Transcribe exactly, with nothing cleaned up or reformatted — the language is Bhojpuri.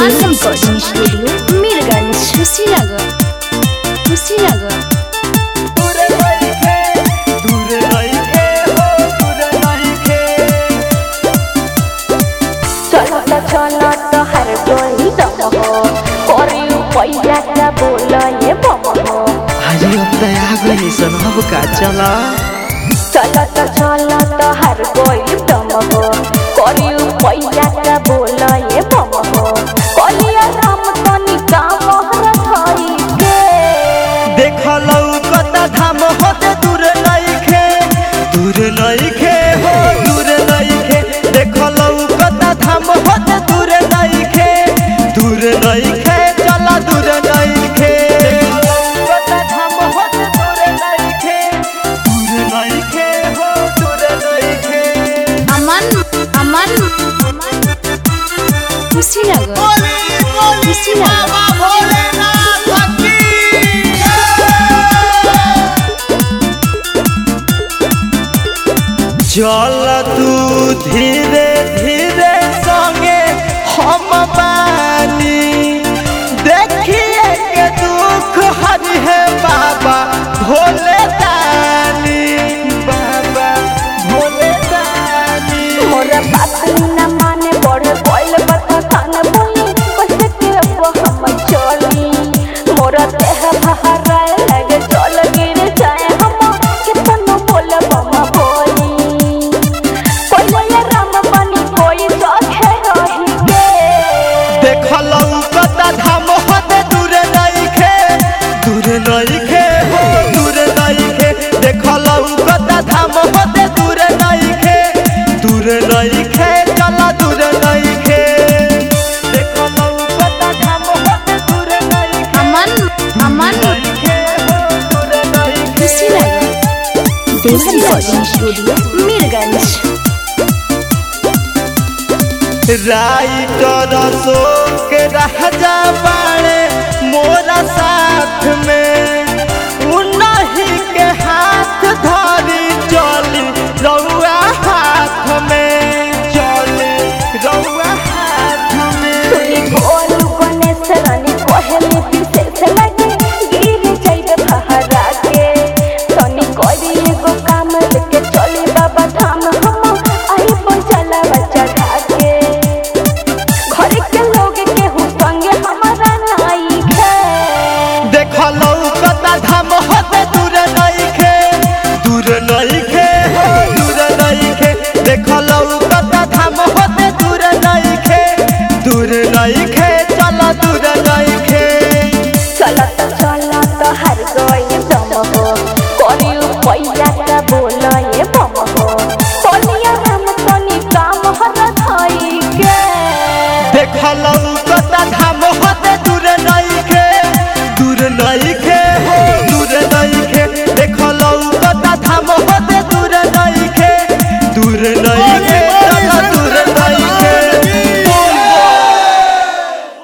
Awesome Coaching Studio, Mirganj, Kushinagar. Kushinagar. चलत चलत हर कोई दम हो कोरी पैया का बोला ये बम हो अरे अब दया गई सुनब का चला चलत चलत हर कोई दम हो कोरी पैया का बोला ये बम हो कोलिया राम तनी का मोहर थई के देखलौ कता धाम होते दूर नइखे दूर नइखे हो दूर नइखे देखलौ कता धाम होते दूर नइखे दूर नइखे चला दूर नइखे कता धाम होते दूर नइखे दूर नइखे हो दूर नइखे Aman, Aman, Kushinagar. Kushinagar. चल तू धीरे धीरे संगे हम बानी देखिए के दुख हरि है बाबा भोले दानी बाबा भोले दानी मोर बात न माने बड़े बोल बता खान बोली कैसे के अब हम चली मोर देह बहराए लगे चल गिर जाए हम कितना बोल बम बोली कोई ये राम बनी कोई सखे रही के देखलौ कता धाम होते दूर नइखे दूर नइखे हो दूर नइखे देखलौ कता धाम होते दूर नइखे दूर नइखे चला दूर नइखे देखलौ कता धाम होते दूर नइखे Aman, Aman, नइखे हो दूर नइखे Kushinagar. Awesome Coaching Studio, Mirganj. Writer Ashok Raja बाड़े मोरा साथ में उन्हीं के हाथ धरी चली रउआ हाथ में चली रउआ हाथ में तुई गोल गणेश रानी कोहली पीछे से लगे गिर जाइबे बहरा के तनी कोई एगो काम लेके चली बाबा धाम हम आई पहुंचला चढ़ा के घर के लोग के हु संगे हमारा नाई है देखलौ कता धाम होते दूर नइखे दूर नइखे हो दूर नइखे देखलौ कता धाम होते दूर नइखे दूर नइखे चला दूर नइखे चलत चलत हर गई दम हो कोरी पैया का बोला ये बम हो कोलिया राम तनी काम हर थई के देखलौ कता धाम होते दूर नइखे दूर नइखे